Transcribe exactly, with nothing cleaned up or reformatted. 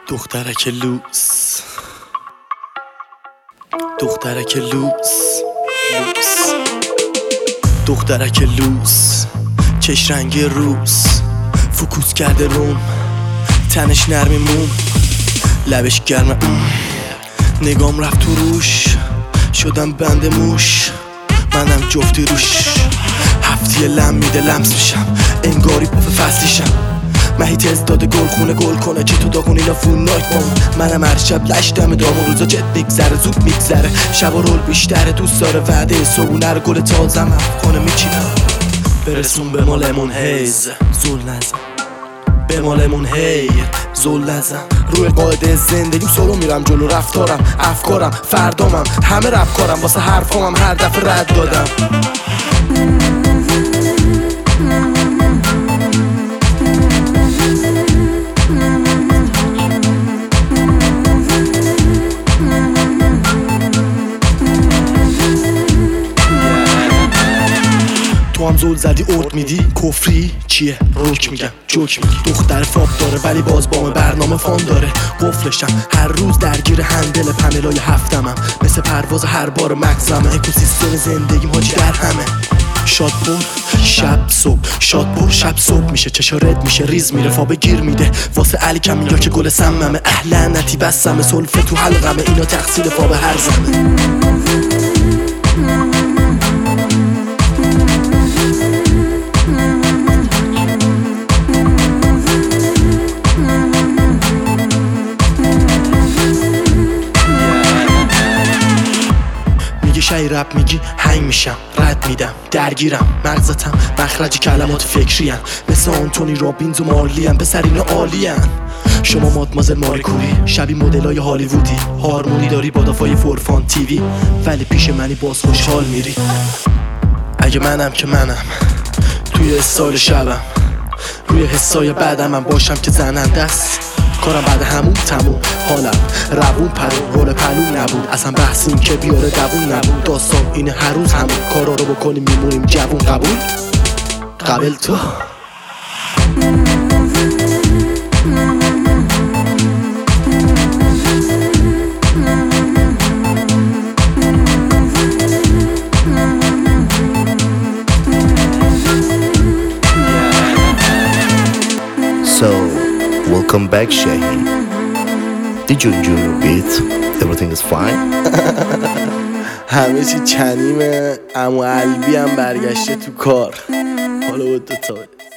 دخترک لوس دخترک لوس لوس دخترک لوس چش رنگ روس فوکوس کرده روم تنش نرمی موم لبش گرمه نگام رفت تو روش شدم بند موش منم جفتی روش هفتی لم میده لمس میشم انگاری پاف فصلیشم مهی تز داده گل خونه گل کنه چه تو داغون اینا فول نایت بام منم هر شب لش دم دامون روزا جت میگذره زود میگذره شب و رول بیشتره دوست داره وعده صبونه رو گل تازم کنه میچینم برسون به مالمون هیز زول نزن به مالمون هی زول نزن روی قاعده زندگیم سولو میرم جلو رفتارم افکارم فردامم همه رپ کارم واسه حرفامم هر دفعه رد دادم تو هم زول زدی ارد میدی کفری چیه روک میگم جوک میگی دختر فاب داره ولی باز بام برنامه فان داره قفلشم هر روز درگیر هندل پنلای هفتمم مثل پرواز هر بار مغزمه اکوسیستم زندگیم حاجی در همه شاد بر شب صبح شاد بر شب صبح میشه چشا رد میشه ریز میره فابه گیر میده واسه علی کم یا که گل سممه اهلنتی بسمه سلفه تو حلقمه اینا تقصیر فابه هر زمه شای رپ میگی هنگ میشم رد میدم درگیرم مغزتم مخرج کلمات فکری هن. مثل آنتونی رابینز و مارلی هن. پسر اینا عالی هن. شما مادمازل ماری کوری شبیه مدلای هالیوودی هارمونی داری با دافای فورفان تیوی ولی پیش منی باز خوشحال میری اگه منم که منم توی استایل شبم روی حسای بعدم من باشم که زننده است کارم بعد همون تموم حالم روون پرون رول پلون نبود اصلا بحث این که بیاره دوون نبود داستان اینه هر روز همون کارا رو بکنیم میمونیم جوون قبول قبل تو So, welcome back, Shahi. Did you enjoy your beat? Everything is fine? همه چی چنیمه اما قلبی هم برگشته تو کار حالا بود دوتا